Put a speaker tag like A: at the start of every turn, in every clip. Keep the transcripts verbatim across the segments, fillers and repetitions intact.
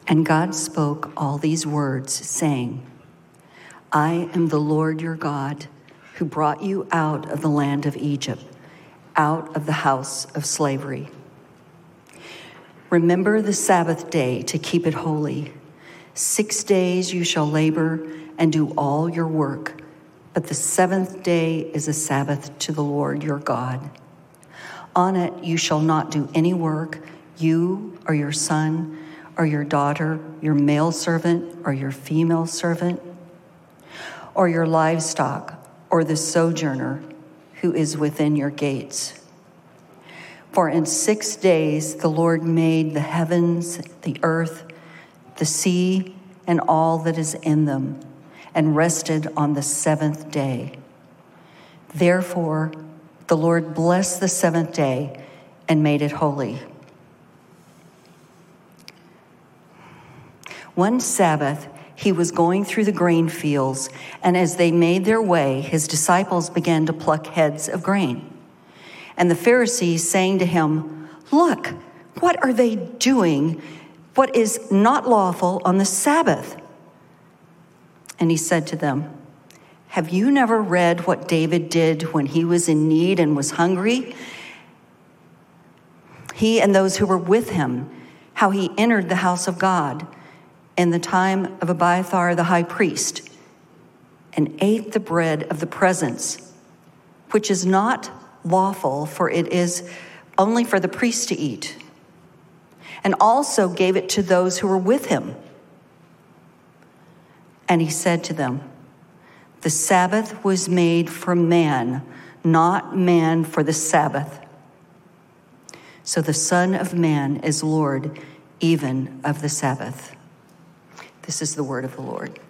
A: And God spoke all these words, saying, I am the Lord your God, who brought you out of the land of Egypt, out of the house of slavery. Remember the Sabbath day to keep it holy. Six days you shall labor and do all your work, but the seventh day is a Sabbath to the Lord your God. On it you shall not do any work, you or your son or your daughter, your male servant or your female servant, or your livestock, or the sojourner who is within your gates. For in six days the Lord made the heavens, the earth, the sea, and all that is in them, and rested on the seventh day. Therefore, the Lord blessed the seventh day and made it holy. One Sabbath, he was going through the grain fields, and as they made their way, his disciples began to pluck heads of grain. And the Pharisees saying to him, Look, what are they doing? What is not lawful on the Sabbath? And he said to them, Have you never read what David did when he was in need and was hungry? He and those who were with him, how he entered the house of God in the time of Abiathar the high priest, and ate the bread of the presence, which is not lawful, for it is only for the priest to eat, and also gave it to those who were with him. And he said to them, The Sabbath was made for man, not man for the Sabbath. So the Son of Man is Lord even of the Sabbath. This is the word of the Lord.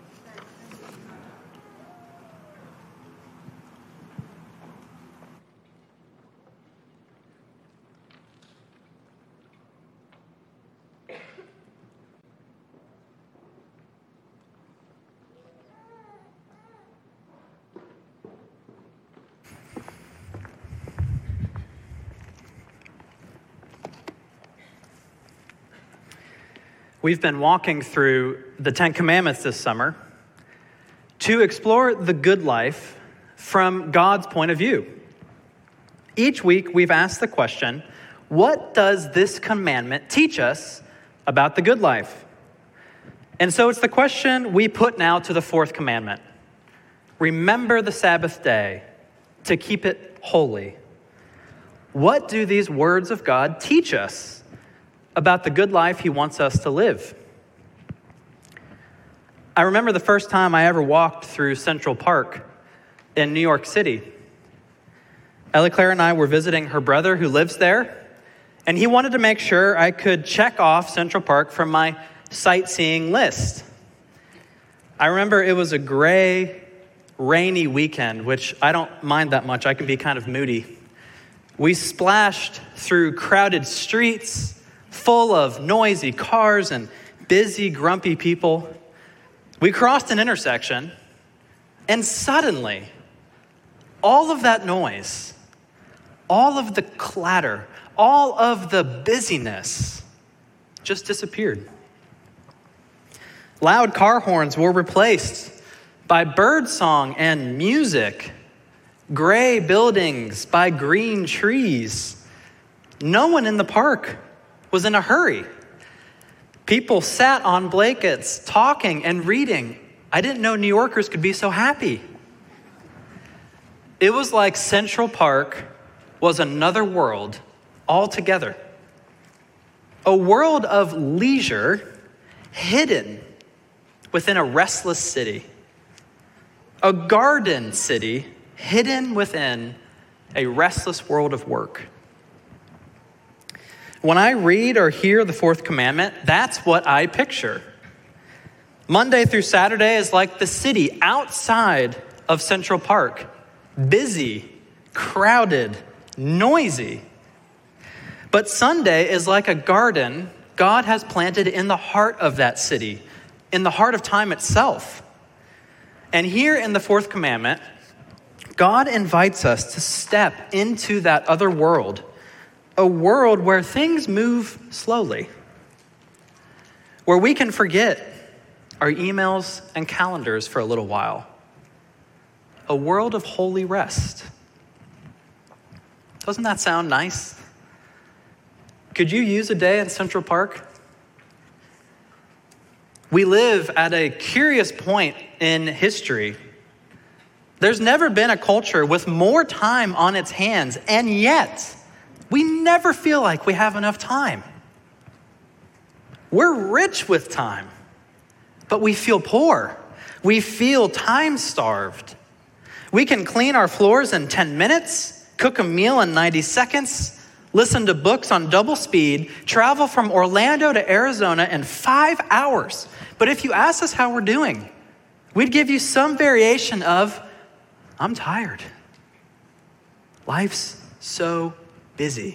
B: We've been walking through the Ten Commandments this summer to explore the good life from God's point of view. Each week, we've asked the question, what does this commandment teach us about the good life? And so it's the question we put now to the fourth commandment. Remember the Sabbath day to keep it holy. What do these words of God teach us about the good life he wants us to live? I remember the first time I ever walked through Central Park in New York City. Ellie Claire and I were visiting her brother who lives there, and he wanted to make sure I could check off Central Park from my sightseeing list. I remember it was a gray, rainy weekend, which I don't mind that much. I can be kind of moody. We splashed through crowded streets, full of noisy cars and busy, grumpy people. We crossed an intersection, and suddenly, all of that noise, all of the clatter, all of the busyness just disappeared. Loud car horns were replaced by birdsong and music, gray buildings by green trees. No one in the park was in a hurry. People sat on blankets, talking and reading. I didn't know New Yorkers could be so happy. It was like Central Park was another world altogether. A world of leisure hidden within a restless city. A garden city hidden within a restless world of work. When I read or hear the fourth commandment, that's what I picture. Monday through Saturday is like the city outside of Central Park. Busy, crowded, noisy. But Sunday is like a garden God has planted in the heart of that city, in the heart of time itself. And here in the fourth commandment, God invites us to step into that other world, a world where things move slowly, where we can forget our emails and calendars for a little while. A world of holy rest. Doesn't that sound nice? Could you use a day in Central Park? We live at a curious point in history. There's never been a culture with more time on its hands, and yet we never feel like we have enough time. We're rich with time, but we feel poor. We feel time-starved. We can clean our floors in ten minutes, cook a meal in ninety seconds, listen to books on double speed, travel from Orlando to Arizona in five hours. But if you ask us how we're doing, we'd give you some variation of, I'm tired. Life's so busy.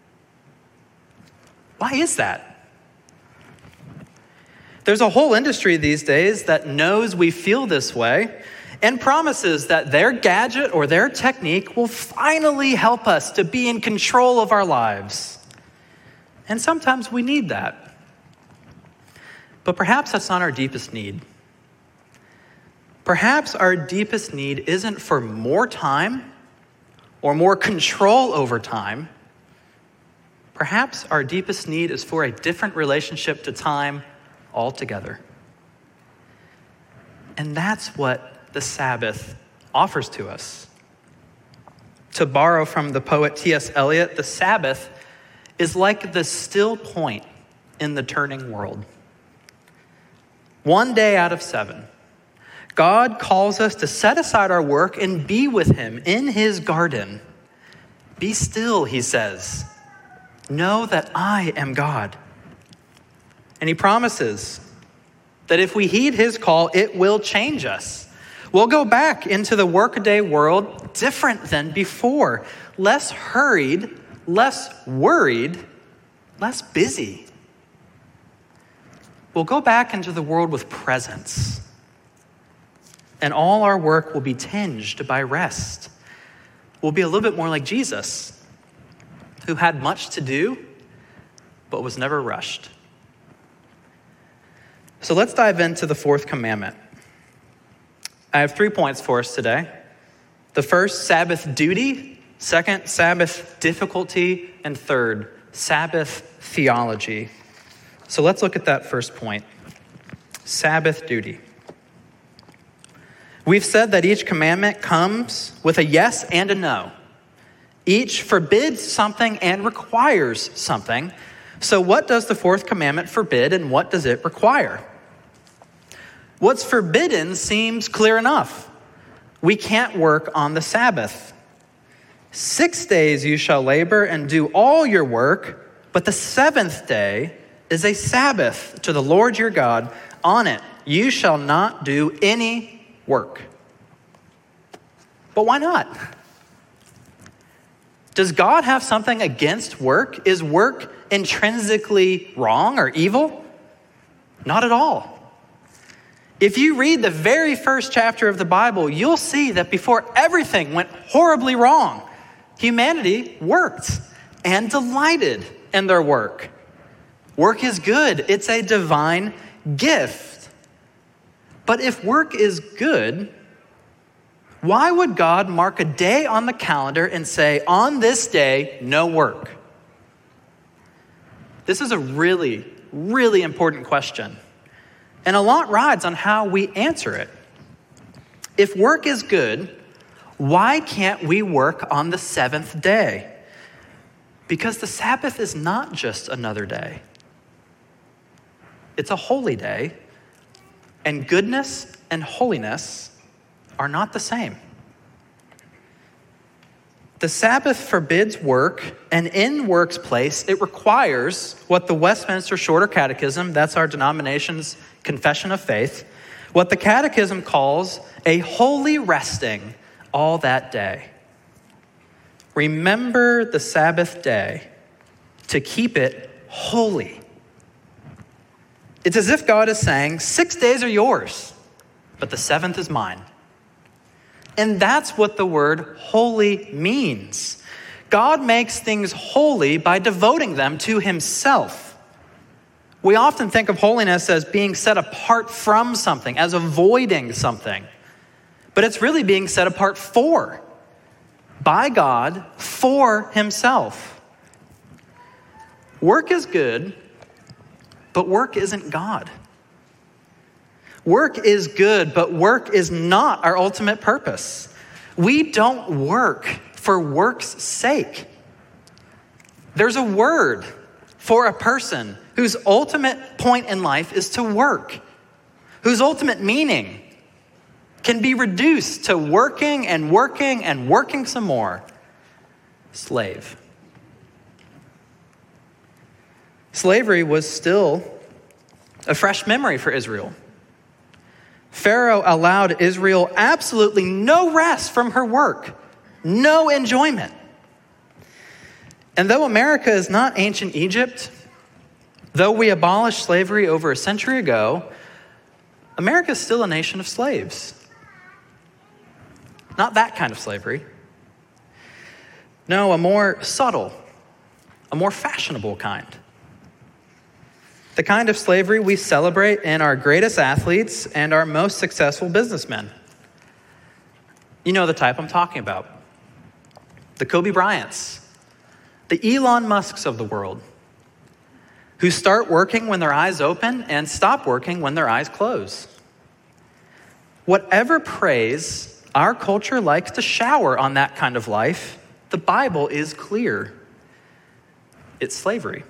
B: Why is that? There's a whole industry these days that knows we feel this way and promises that their gadget or their technique will finally help us to be in control of our lives. And sometimes we need that. But perhaps that's not our deepest need. Perhaps our deepest need isn't for more time or more control over time. Perhaps our deepest need is for a different relationship to time altogether. And that's what the Sabbath offers to us. To borrow from the poet T S Eliot, the Sabbath is like the still point in the turning world. One day out of seven, God calls us to set aside our work and be with him in his garden. Be still, he says. Know that I am God. And he promises that if we heed his call, it will change us. We'll go back into the workaday world different than before, less hurried, less worried, less busy. We'll go back into the world with presence, and all our work will be tinged by rest. We'll be a little bit more like Jesus, who had much to do, but was never rushed. So let's dive into the fourth commandment. I have three points for us today. The first, Sabbath duty. Second, Sabbath difficulty. And third, Sabbath theology. So let's look at that first point. Sabbath duty. We've said that each commandment comes with a yes and a no. Each forbids something and requires something. So what does the fourth commandment forbid and what does it require? What's forbidden seems clear enough. We can't work on the Sabbath. Six days you shall labor and do all your work, but the seventh day is a Sabbath to the Lord your God. On it you shall not do any work. But why not? Does God have something against work? Is work intrinsically wrong or evil? Not at all. If you read the very first chapter of the Bible, you'll see that before everything went horribly wrong, humanity worked and delighted in their work. Work is good. It's a divine gift. But if work is good, why would God mark a day on the calendar and say, on this day, no work? This is a really, really important question. And a lot rides on how we answer it. If work is good, why can't we work on the seventh day? Because the Sabbath is not just another day. It's a holy day, and goodness and holiness are not the same. The Sabbath forbids work, and in work's place, it requires what the Westminster Shorter Catechism, that's our denomination's confession of faith, what the Catechism calls a holy resting all that day. Remember the Sabbath day to keep it holy. It's as if God is saying, six days are yours, but the seventh is mine. And that's what the word holy means. God makes things holy by devoting them to himself. We often think of holiness as being set apart from something, as avoiding something. But it's really being set apart for, by God, for himself. Work is good, but work isn't God. Work is good, but work is not our ultimate purpose. We don't work for work's sake. There's a word for a person whose ultimate point in life is to work, whose ultimate meaning can be reduced to working and working and working some more. Slave. Slavery was still a fresh memory for Israel. Pharaoh allowed Israel absolutely no rest from her work, no enjoyment. And though America is not ancient Egypt, though we abolished slavery over a century ago, America is still a nation of slaves. Not that kind of slavery. No, a more subtle, a more fashionable kind. The kind of slavery we celebrate in our greatest athletes and our most successful businessmen. You know the type I'm talking about. The Kobe Bryants, the Elon Musks of the world, who start working when their eyes open and stop working when their eyes close. Whatever praise our culture likes to shower on that kind of life, the Bible is clear. It's slavery.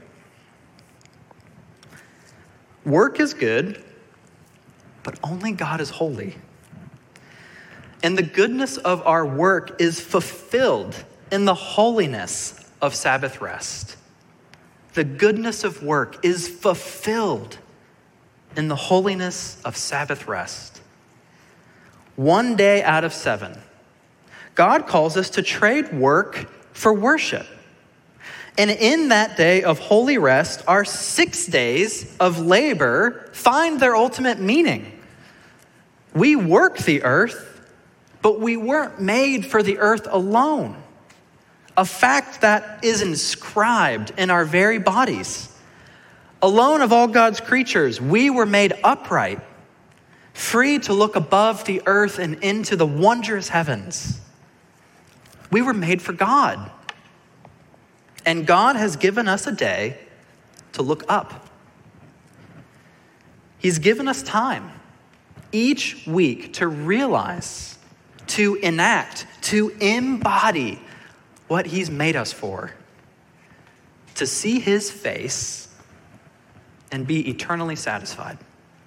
B: Work is good, but only God is holy. And the goodness of our work is fulfilled in the holiness of Sabbath rest. The goodness of work is fulfilled in the holiness of Sabbath rest. One day out of seven, God calls us to trade work for worship. And in that day of holy rest, our six days of labor find their ultimate meaning. We work the earth, but we weren't made for the earth alone. A fact that is inscribed in our very bodies. Alone of all God's creatures, we were made upright, free to look above the earth and into the wondrous heavens. We were made for God. And God has given us a day to look up. He's given us time each week to realize, to enact, to embody what he's made us for, to see his face and be eternally satisfied.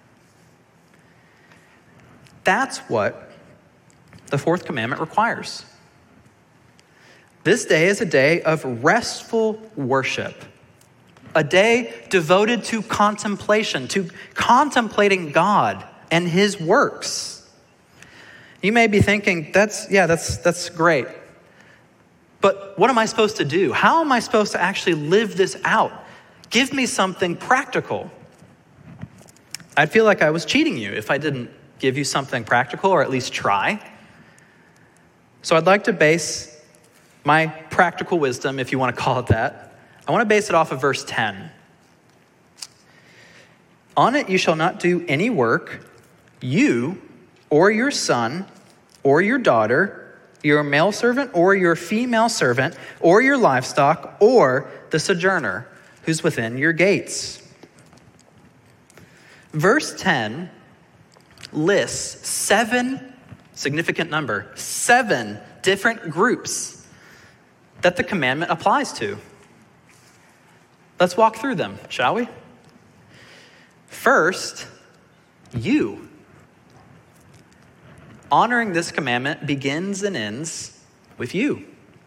B: That's what the fourth commandment requires. This day is a day of restful worship, a day devoted to contemplation, to contemplating God and his works. You may be thinking, that's, yeah, that's, that's great. But what am I supposed to do? How am I supposed to actually live this out? Give me something practical. I'd feel like I was cheating you if I didn't give you something practical, or at least try. So I'd like to base my practical wisdom, if you want to call it that, I want to base it off of verse ten. On it you shall not do any work, you or your son or your daughter, your male servant or your female servant, or your livestock, or the sojourner who's within your gates. Verse ten lists seven, significant number, seven different groups that the commandment applies to. Let's walk through them, shall we? First, you. Honoring this commandment begins and ends with you.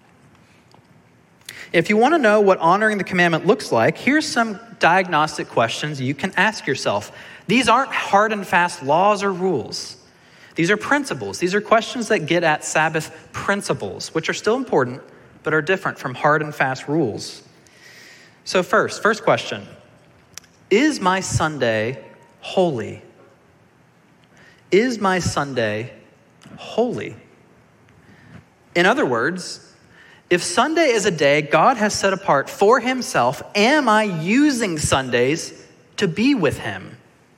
B: If you want to know what honoring the commandment looks like, here's some diagnostic questions you can ask yourself. These aren't hard and fast laws or rules. These are principles. These are questions that get at Sabbath principles, which are still important, but are different from hard and fast rules. So first, first question, is my Sunday holy? Is my Sunday holy? In other words, if Sunday is a day God has set apart for himself, am I using Sundays to be with him.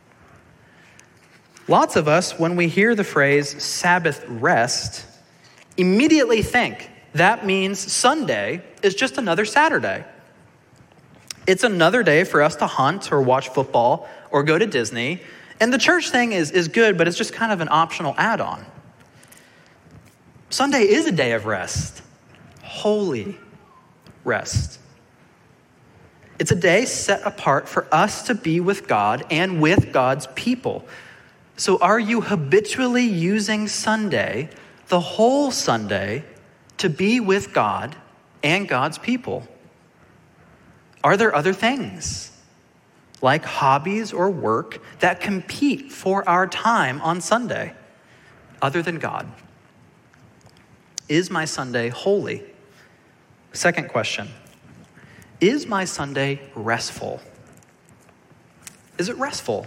B: Lots of us, when we hear the phrase Sabbath rest, immediately think that means Sunday is just another Saturday. It's another day for us to hunt or watch football or go to Disney. And the church thing is, is good, but it's just kind of an optional add-on. Sunday is a day of rest, holy rest. It's a day set apart for us to be with God and with God's people. So are you habitually using Sunday, the whole Sunday, to be with God and God's people? Are there other things, like hobbies or work, that compete for our time on Sunday, other than God? Is my Sunday holy? Second question, is my Sunday restful? Is it restful?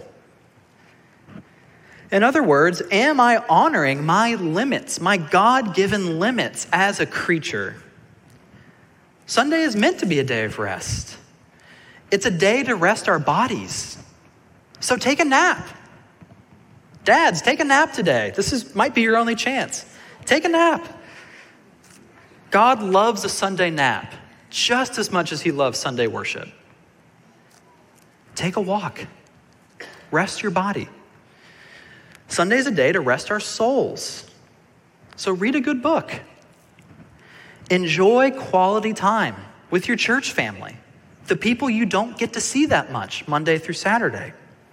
B: In other words, am I honoring my limits, my God-given limits as a creature? Sunday is meant to be a day of rest. It's a day to rest our bodies. So take a nap. Dads, take a nap today. This is might be your only chance. Take a nap. God loves a Sunday nap just as much as he loves Sunday worship. Take a walk. Rest your body. Sunday is a day to rest our souls. So read a good book. Enjoy quality time with your church family, the people you don't get to see that much Monday through Saturday.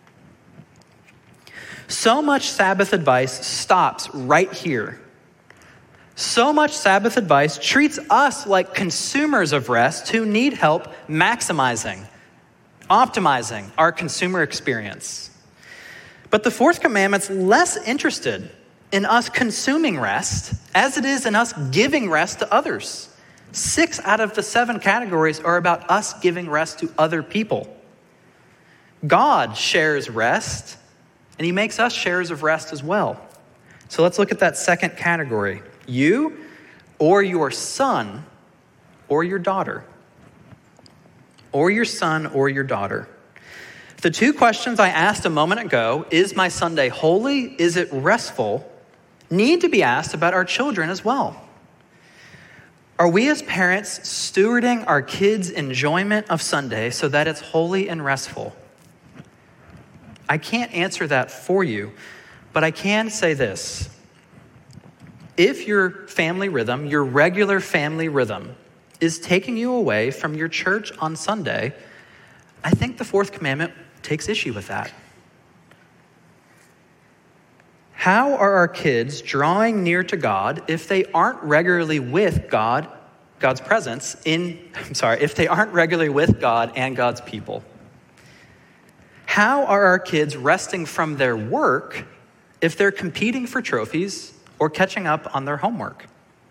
B: So much Sabbath advice stops right here. So much Sabbath advice treats us like consumers of rest who need help maximizing, optimizing our consumer experience. But the fourth commandment's less interested in us consuming rest as it is in us giving rest to others. Six out of the seven categories are about us giving rest to other people. God shares rest, and he makes us sharers of rest as well. So let's look at that second category. You or your son or your daughter. Or your son or your daughter. The two questions I asked a moment ago, is my Sunday holy, is it restful, need to be asked about our children as well. Are we as parents stewarding our kids' enjoyment of Sunday so that it's holy and restful? I can't answer that for you, but I can say this. If your family rhythm, your regular family rhythm, is taking you away from your church on Sunday, I think the fourth commandment takes issue with that. How are our kids drawing near to God if they aren't regularly with God, God's presence in, I'm sorry, if they aren't regularly with God and God's people? How are our kids resting from their work if they're competing for trophies or catching up on their homework?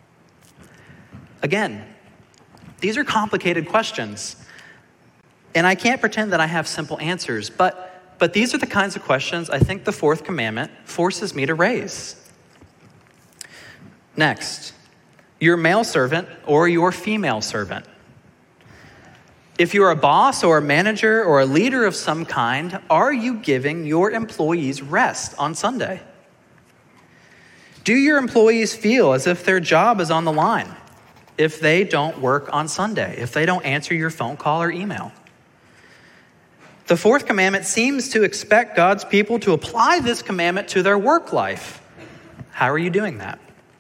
B: Again, these are complicated questions. And I can't pretend that I have simple answers, but, but these are the kinds of questions I think the fourth commandment forces me to raise. Next, your male servant or your female servant. If you're a boss or a manager or a leader of some kind, are you giving your employees rest on Sunday? Do your employees feel as if their job is on the line if they don't work on Sunday, if they don't answer your phone call or email? The fourth commandment seems to expect God's people to apply this commandment to their work life. How are you doing that?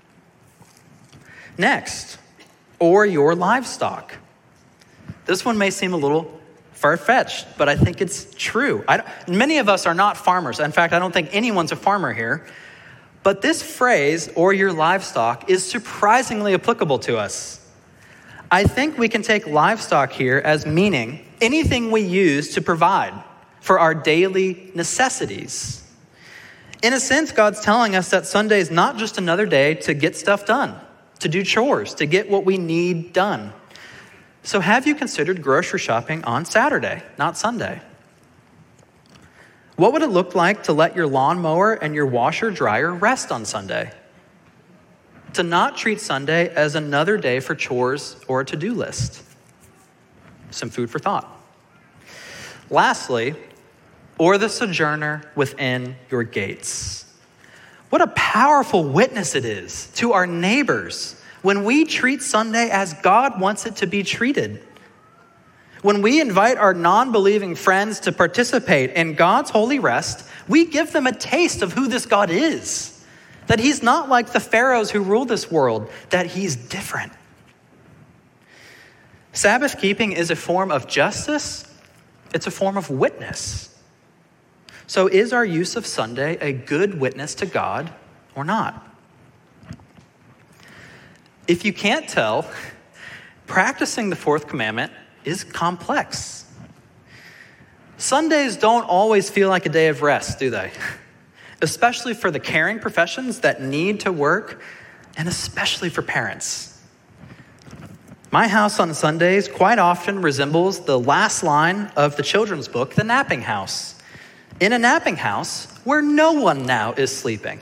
B: Next, or your livestock. This one may seem a little far-fetched, but I think it's true. I don't, many of us are not farmers. In fact, I don't think anyone's a farmer here. But this phrase, or your livestock, is surprisingly applicable to us. I think we can take livestock here as meaning anything we use to provide for our daily necessities. In a sense, God's telling us that Sunday is not just another day to get stuff done, to do chores, to get what we need done. So have you considered grocery shopping on Saturday, not Sunday? What would it look like to let your lawnmower and your washer dryer rest on Sunday? To not treat Sunday as another day for chores or a to-do list. Some food for thought. Lastly, or the sojourner within your gates. What a powerful witness it is to our neighbors when we treat Sunday as God wants it to be treated. When we invite our non-believing friends to participate in God's holy rest, we give them a taste of who this God is. That he's not like the pharaohs who rule this world, that he's different. Sabbath keeping is a form of justice. It's a form of witness. So is our use of Sunday a good witness to God or not? If you can't tell, practicing the fourth commandment is complex. Sundays don't always feel like a day of rest, do they? Especially for the caring professions that need to work, and especially for parents. My house on Sundays quite often resembles the last line of the children's book, The Napping House. In a napping house where no one now is sleeping.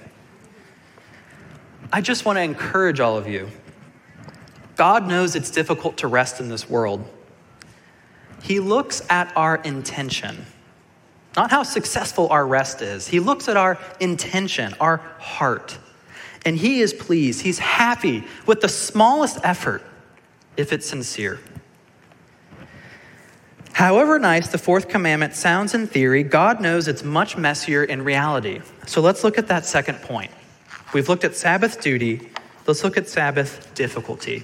B: I just want to encourage all of you. God knows it's difficult to rest in this world. He looks at our intention, not how successful our rest is. He looks at our intention, our heart, and he is pleased. He's happy with the smallest effort if it's sincere. However nice the fourth commandment sounds in theory, God knows it's much messier in reality. So let's look at that second point. We've looked at Sabbath duty. Let's look at Sabbath difficulty.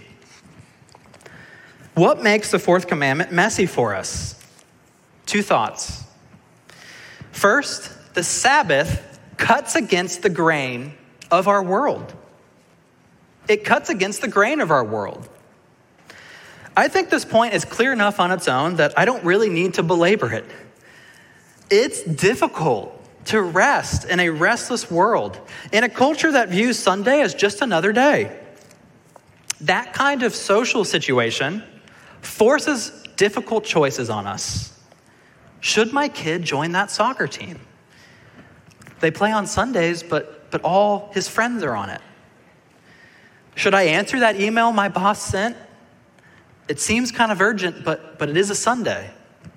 B: What makes the fourth commandment messy for us? Two thoughts. First, the Sabbath cuts against the grain of our world. It cuts against the grain of our world. I think this point is clear enough on its own that I don't really need to belabor it. It's difficult to rest in a restless world, in a culture that views Sunday as just another day. That kind of social situation forces difficult choices on us. Should my kid join that soccer team? They play on Sundays, but, but all his friends are on it. Should I answer that email my boss sent? It seems kind of urgent, but, but it is a Sunday.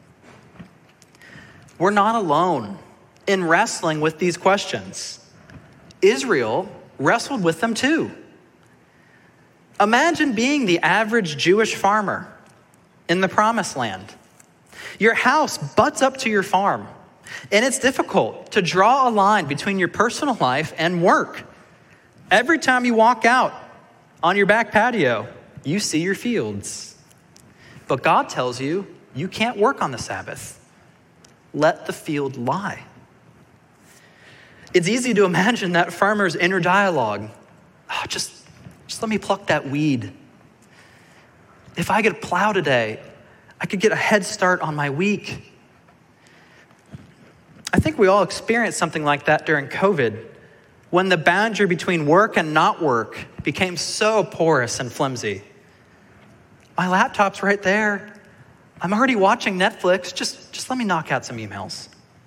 B: We're not alone in wrestling with these questions. Israel wrestled with them too. Imagine being the average Jewish farmer in the Promised Land. Your house butts up to your farm, and it's difficult to draw a line between your personal life and work. Every time you walk out on your back patio, you see your fields. But God tells you, you can't work on the Sabbath. Let the field lie. It's easy to imagine that farmer's inner dialogue. Oh, just, just let me pluck that weed. If I could plow today, I could get a head start on my week. I think we all experienced something like that during COVID, when the boundary between work and not work became so porous and flimsy. My laptop's right there. I'm already watching Netflix. Just, just let me knock out some emails.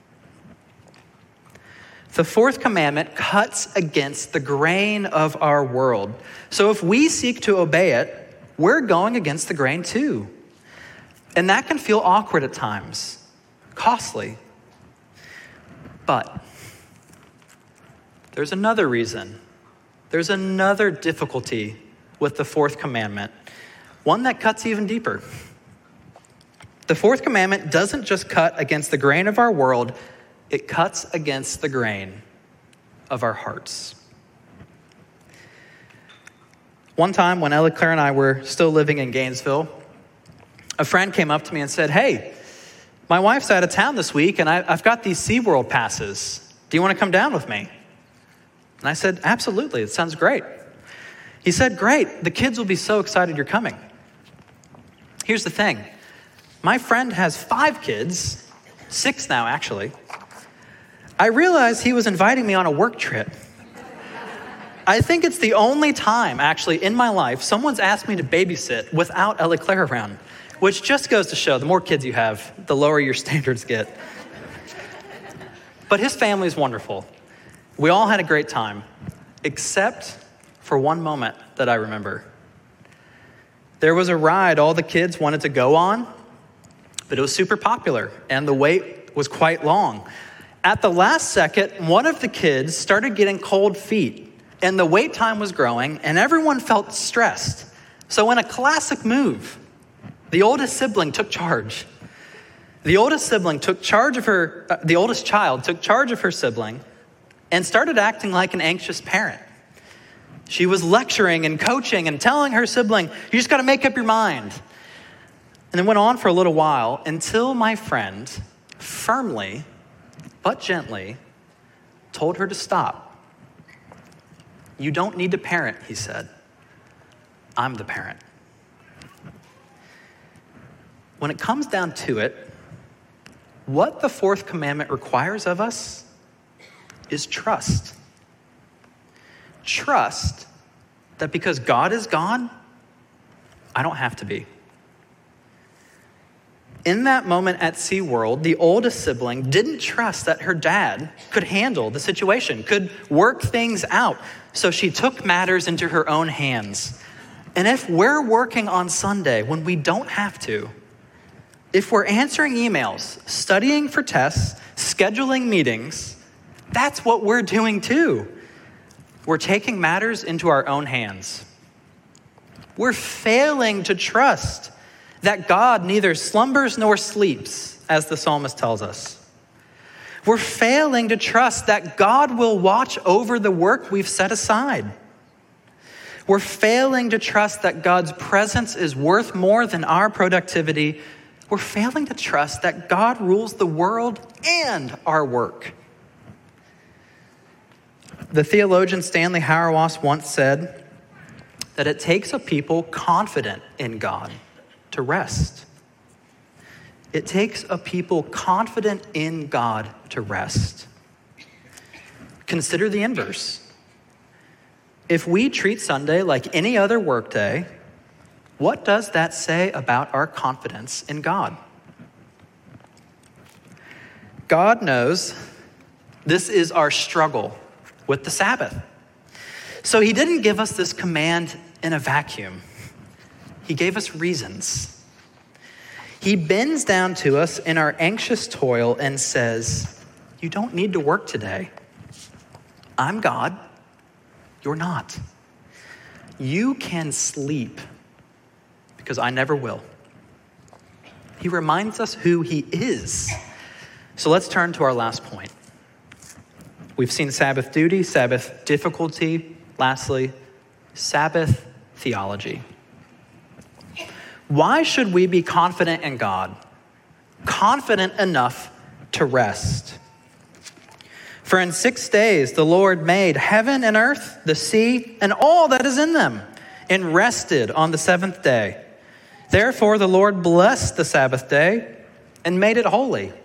B: The fourth commandment cuts against the grain of our world. So if we seek to obey it, we're going against the grain too. And that can feel awkward at times, costly. But there's another reason. There's another difficulty with the fourth commandment, one that cuts even deeper. The fourth commandment doesn't just cut against the grain of our world, it cuts against the grain of our hearts. One time when Ellie Claire and I were still living in Gainesville, a friend came up to me and said, "Hey, my wife's out of town this week and I, I've got these SeaWorld passes. Do you want to come down with me?" And I said, "Absolutely, it sounds great." He said, "Great, the kids will be so excited you're coming." Here's the thing. My friend has five kids, six now actually. I realized he was inviting me on a work trip. I think it's the only time, actually, in my life, someone's asked me to babysit without Ellie Claire around, which just goes to show the more kids you have, the lower your standards get. But his family is wonderful. We all had a great time, except for one moment that I remember. There was a ride all the kids wanted to go on, but it was super popular, and the wait was quite long. At the last second, one of the kids started getting cold feet, and the wait time was growing, and everyone felt stressed. So in a classic move, the oldest sibling took charge. The oldest sibling took charge of her, uh, the oldest child took charge of her sibling and started acting like an anxious parent. She was lecturing and coaching and telling her sibling, you just got to make up your mind. And it went on for a little while until my friend firmly but gently told her to stop. You don't need to parent, he said. I'm the parent. When it comes down to it, what the fourth commandment requires of us is trust. Trust that because God is God, I don't have to be. In that moment at SeaWorld, the oldest sibling didn't trust that her dad could handle the situation, could work things out. So she took matters into her own hands. And if we're working on Sunday when we don't have to, if we're answering emails, studying for tests, scheduling meetings, that's what we're doing too. We're taking matters into our own hands. We're failing to trust that God neither slumbers nor sleeps, as the psalmist tells us. We're failing to trust that God will watch over the work we've set aside. We're failing to trust that God's presence is worth more than our productivity. We're failing to trust that God rules the world and our work. The theologian Stanley Hauerwas once said that it takes a people confident in God to rest. It takes a people confident in God to rest. Consider the inverse. If we treat Sunday like any other workday, what does that say about our confidence in God? God knows this is our struggle with the Sabbath. So he didn't give us this command in a vacuum. He gave us reasons. He bends down to us in our anxious toil and says, you don't need to work today. I'm God. You're not. You can sleep because I never will. He reminds us who he is. So let's turn to our last point. We've seen Sabbath duty, Sabbath difficulty. Lastly, Sabbath theology. Why should we be confident in God? Confident enough to rest. For in six days the Lord made heaven and earth, the sea, and all that is in them, and rested on the seventh day. Therefore the Lord blessed the Sabbath day and made it holy.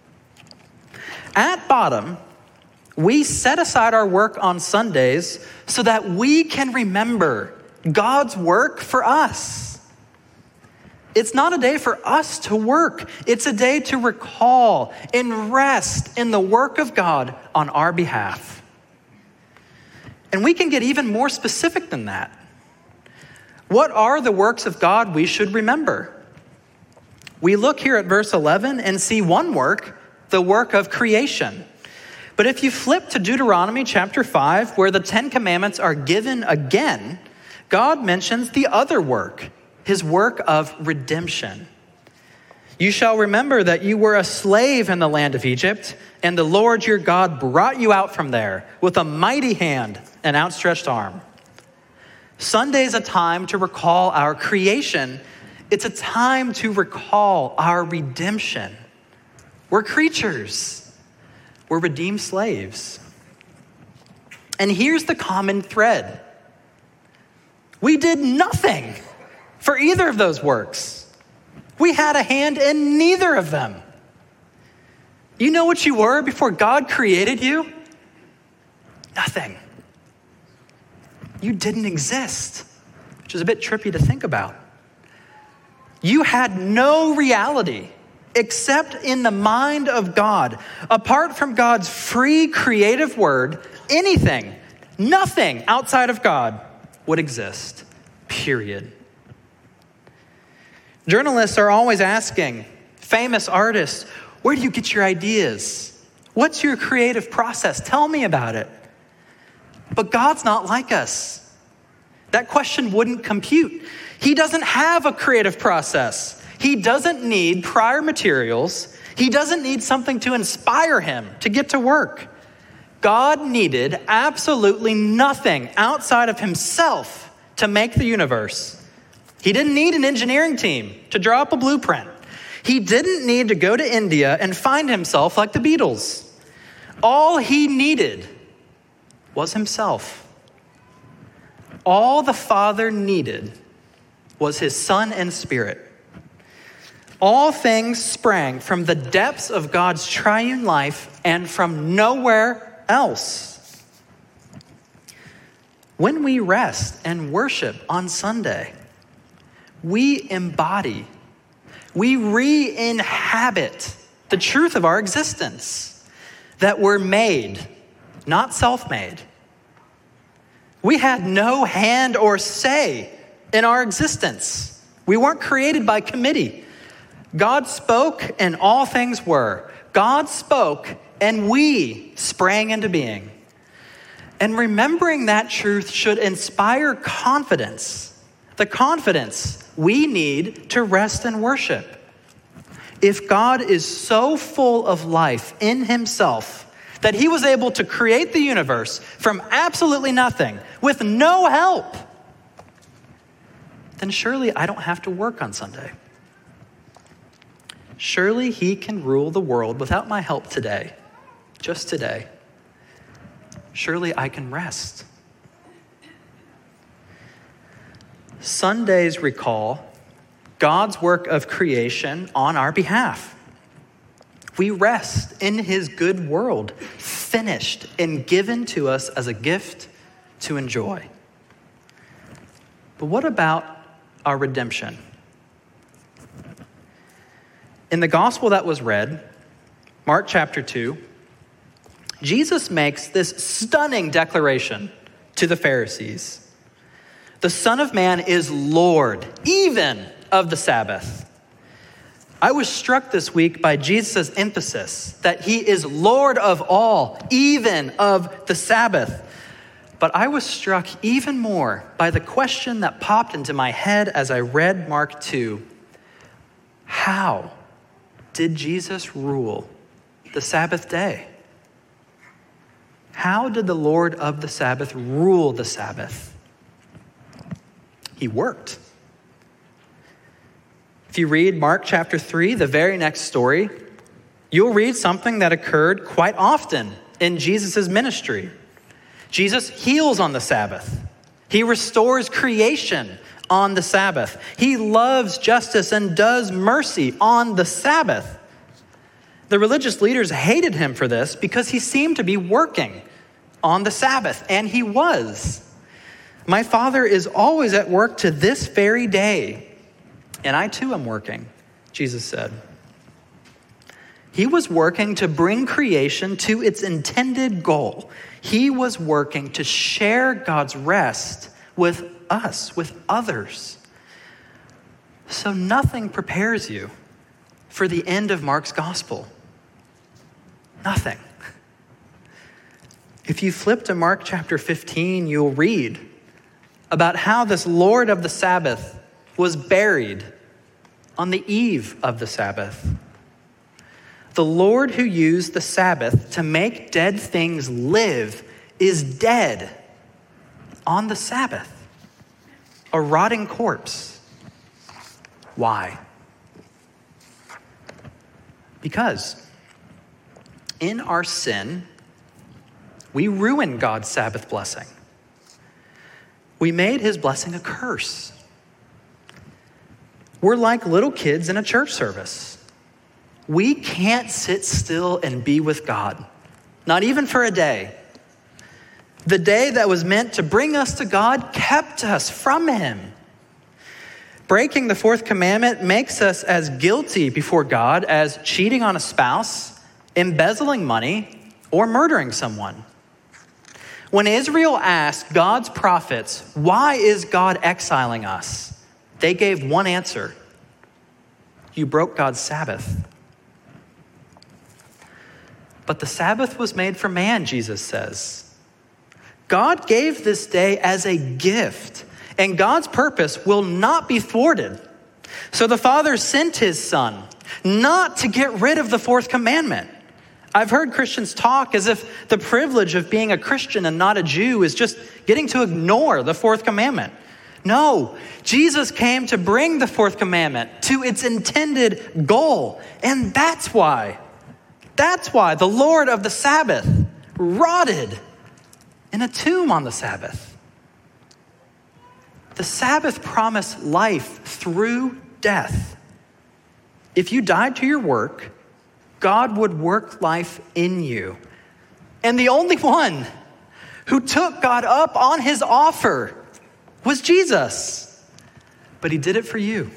B: At bottom, we set aside our work on Sundays so that we can remember God's work for us. It's not a day for us to work. It's a day to recall and rest in the work of God on our behalf. And we can get even more specific than that. What are the works of God we should remember? We look here at verse eleven and see one work, the work of creation. But if you flip to Deuteronomy chapter five, where the Ten Commandments are given again, God mentions the other work, his work of redemption. You shall remember that you were a slave in the land of Egypt, and the Lord your God brought you out from there with a mighty hand and outstretched arm. Sunday is a time to recall our creation. It's a time to recall our redemption. We're creatures. We're redeemed slaves. And here's the common thread. We did nothing for either of those works. We had a hand in neither of them. You know what you were before God created you? Nothing. You didn't exist, which is a bit trippy to think about. You had no reality except in the mind of God. Apart from God's free creative word, anything, nothing outside of God would exist, period. Journalists are always asking famous artists, Where do you get your ideas? What's your creative process? Tell me about it. But God's not like us. That question wouldn't compute. He doesn't have a creative process. He doesn't need prior materials. He doesn't need something to inspire him to get to work. God needed absolutely nothing outside of himself to make the universe. He didn't need an engineering team to draw up a blueprint. He didn't need to go to India and find himself like the Beatles. All he needed was himself. All the Father needed was his Son and Spirit. All things sprang from the depths of God's triune life and from nowhere else. When we rest and worship on Sunday, we embody, we re-inhabit the truth of our existence, that we're made, not self-made. We had no hand or say in our existence. We weren't created by committee. God spoke and all things were. God spoke and we sprang into being. And remembering that truth should inspire confidence, the confidence we need to rest and worship. If God is so full of life in himself that he was able to create the universe from absolutely nothing with no help, then surely I don't have to work on Sunday. Surely he can rule the world without my help today, just today. Surely I can rest. Sundays recall God's work of creation on our behalf. We rest in his good world, finished and given to us as a gift to enjoy. But what about our redemption? In the gospel that was read, Mark chapter two, Jesus makes this stunning declaration to the Pharisees. The Son of Man is Lord, even of the Sabbath. I was struck this week by Jesus' emphasis that he is Lord of all, even of the Sabbath. But I was struck even more by the question that popped into my head as I read Mark two. How did Jesus rule the Sabbath day? How did the Lord of the Sabbath rule the Sabbath? He worked. If you read Mark chapter three, the very next story, you'll read something that occurred quite often in Jesus' ministry. Jesus heals on the Sabbath. He restores creation on the Sabbath. He loves justice and does mercy on the Sabbath. The religious leaders hated him for this because he seemed to be working on the Sabbath, and he was. My Father is always at work to this very day, and I too am working, Jesus said. He was working to bring creation to its intended goal. He was working to share God's rest with us, with others. So nothing prepares you for the end of Mark's gospel. Nothing. If you flip to Mark chapter fifteen, you'll read about how this Lord of the Sabbath was buried on the eve of the Sabbath. The Lord who used the Sabbath to make dead things live is dead on the Sabbath, a rotting corpse. Why? Because in our sin, we ruined God's Sabbath blessing. We made his blessing a curse. We're like little kids in a church service. We can't sit still and be with God, not even for a day. The day that was meant to bring us to God kept us from him. Breaking the fourth commandment makes us as guilty before God as cheating on a spouse, embezzling money, or murdering someone. When Israel asked God's prophets, why is God exiling us? They gave one answer. You broke God's Sabbath. But the Sabbath was made for man, Jesus says. God gave this day as a gift, and God's purpose will not be thwarted. So the Father sent his Son, not to get rid of the fourth commandment. I've heard Christians talk as if the privilege of being a Christian and not a Jew is just getting to ignore the fourth commandment. No, Jesus came to bring the fourth commandment to its intended goal. And that's why, that's why the Lord of the Sabbath rotted in a tomb on the Sabbath. The Sabbath promised life through death. If you died to your work, God would work life in you. And the only one who took God up on his offer was Jesus. But he did it for you.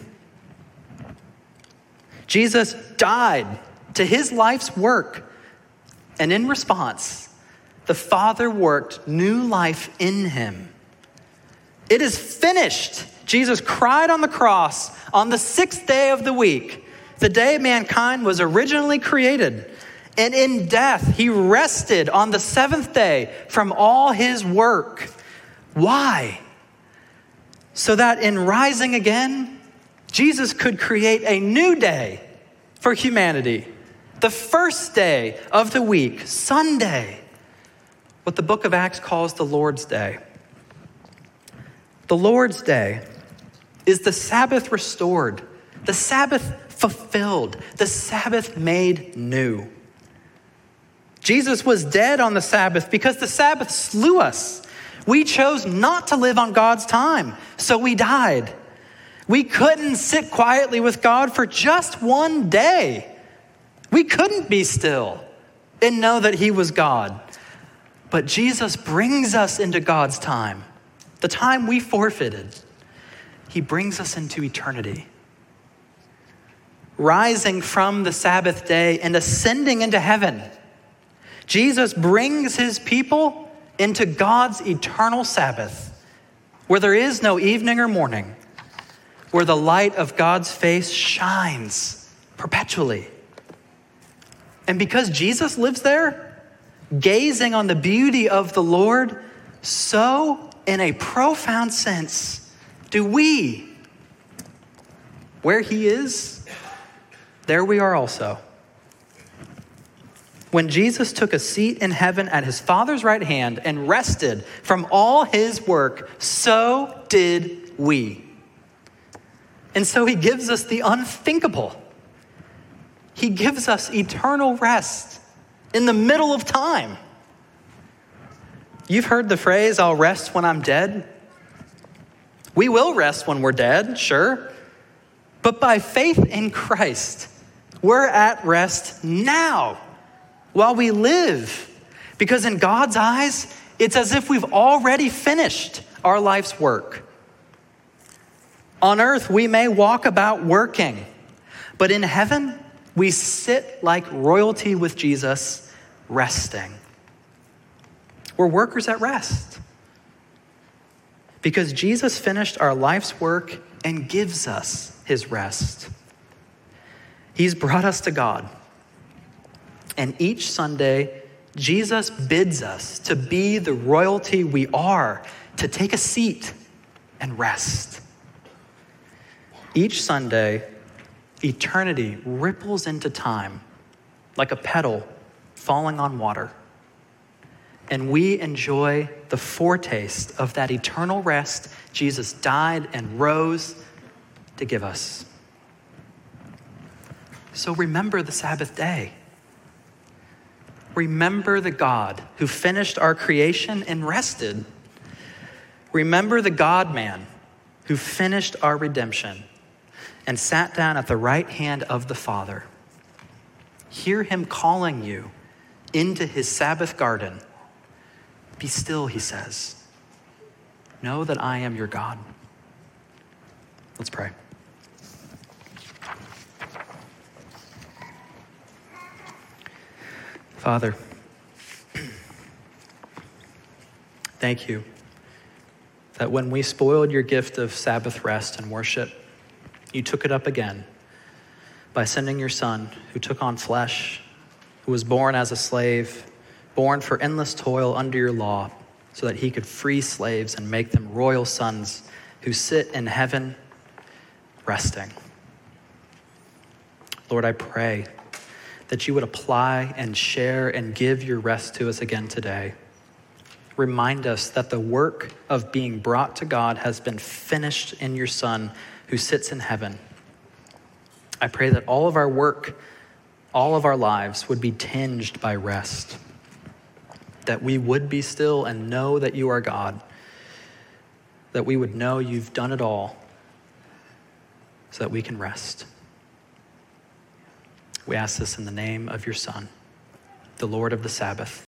B: Jesus died to his life's work. And in response, the Father worked new life in him. It is finished. Jesus cried on the cross on the sixth day of the week, the day mankind was originally created. And in death, he rested on the seventh day from all his work. Why? So that in rising again, Jesus could create a new day for humanity. The first day of the week, Sunday, what the book of Acts calls the Lord's Day. The Lord's Day is the Sabbath restored, the Sabbath fulfilled, the Sabbath made new. Jesus was dead on the Sabbath because the Sabbath slew us. We chose not to live on God's time, so we died. We couldn't sit quietly with God for just one day. We couldn't be still and know that he was God. But Jesus brings us into God's time, the time we forfeited. He brings us into eternity. Rising from the Sabbath day and ascending into heaven, Jesus brings his people into God's eternal Sabbath, where there is no evening or morning, where the light of God's face shines perpetually. And because Jesus lives there, gazing on the beauty of the Lord, so in a profound sense do we. Where he is, there we are also. When Jesus took a seat in heaven at his Father's right hand and rested from all his work, so did we. And so he gives us the unthinkable. He gives us eternal rest in the middle of time. You've heard the phrase, I'll rest when I'm dead. We will rest when we're dead, sure. But by faith in Christ, we're at rest now while we live. Because in God's eyes, it's as if we've already finished our life's work. On earth, we may walk about working, but in heaven, we sit like royalty with Jesus, resting. We're workers at rest. Because Jesus finished our life's work and gives us his rest. He's brought us to God. And each Sunday, Jesus bids us to be the royalty we are, to take a seat and rest. Each Sunday, eternity ripples into time like a petal falling on water. And we enjoy the foretaste of that eternal rest Jesus died and rose to give us. So remember the Sabbath day. Remember the God who finished our creation and rested. Remember the God-man who finished our redemption and sat down at the right hand of the Father. Hear him calling you into his Sabbath garden. Be still, he says. Know that I am your God. Let's pray. Father, thank you that when we spoiled your gift of Sabbath rest and worship, you took it up again by sending your Son who took on flesh, who was born as a slave, born for endless toil under your law, so that he could free slaves and make them royal sons who sit in heaven resting. Lord, I pray that you would apply and share and give your rest to us again today. Remind us that the work of being brought to God has been finished in your Son who sits in heaven. I pray that all of our work, all of our lives would be tinged by rest, that we would be still and know that you are God, that we would know you've done it all so that we can rest. We ask this in the name of your Son, the Lord of the Sabbath.